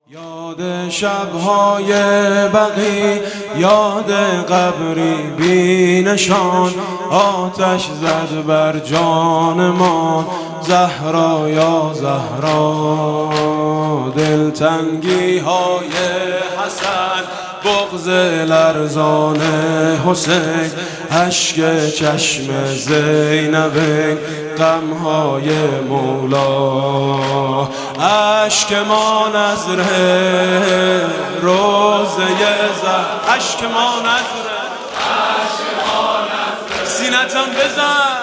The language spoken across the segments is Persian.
یاد شب‌های بقی، یاد قبری بی نشان، آتش زد بر جان ما زهرا یا زهرا. دلتنگی های حسن، بغض لرزان حسین، اشک چشم زینبین، غمهای مولا. اشک ما نظره روزه زهر، اشک ما نظره، سینتم بزن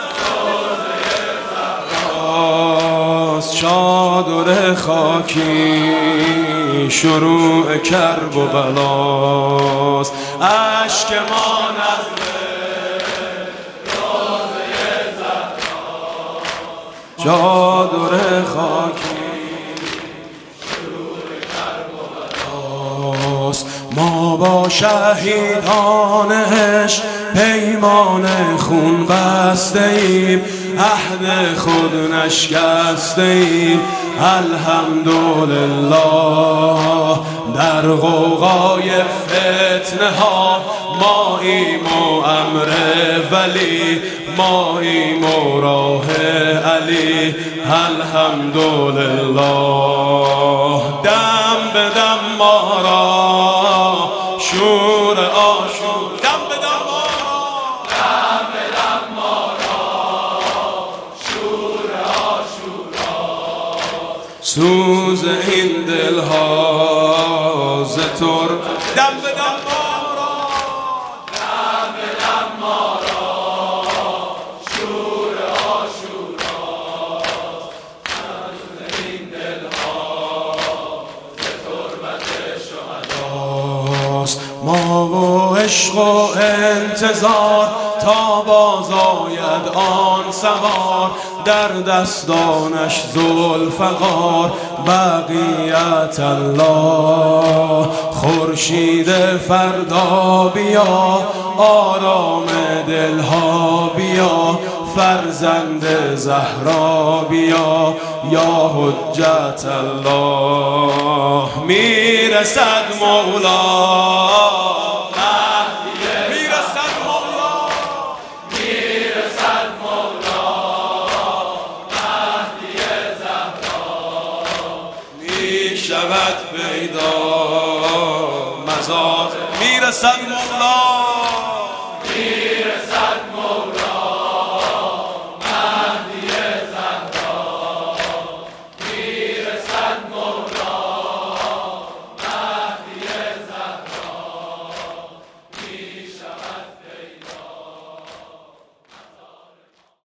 چادر خاکی، شروع کرب و بلاست. اشک ما نظره روزه زهرا، چادر خاکی، شروع کرب و بلاست. ما با شهیدان عشق پیمان خون بسته ایم، عهد خود نشکسته ایم. الحمدلله در غوغای فتنه ها ماییم و امر ولی، ماییم و راه علی. الحمدلله دم به دم ما را شور آشور، دم به دم ما را، دم به دم ما را شور آشورا. سوز این دلها ز تر، دم به دم ما را، دم به دم ما را شور آشورا. سوز این دلها ز تربت شهداست. ما و عشق و انتظار تا باز آید آن سوار، در دستانش ذوالفقار بقیت الله. خورشید فردا بیا، آرام دلها بیا، فرزند زهرا بیا، یا حجت الله. میرسد مولا، شود پیدا مزار. میرسد مولا، میرسد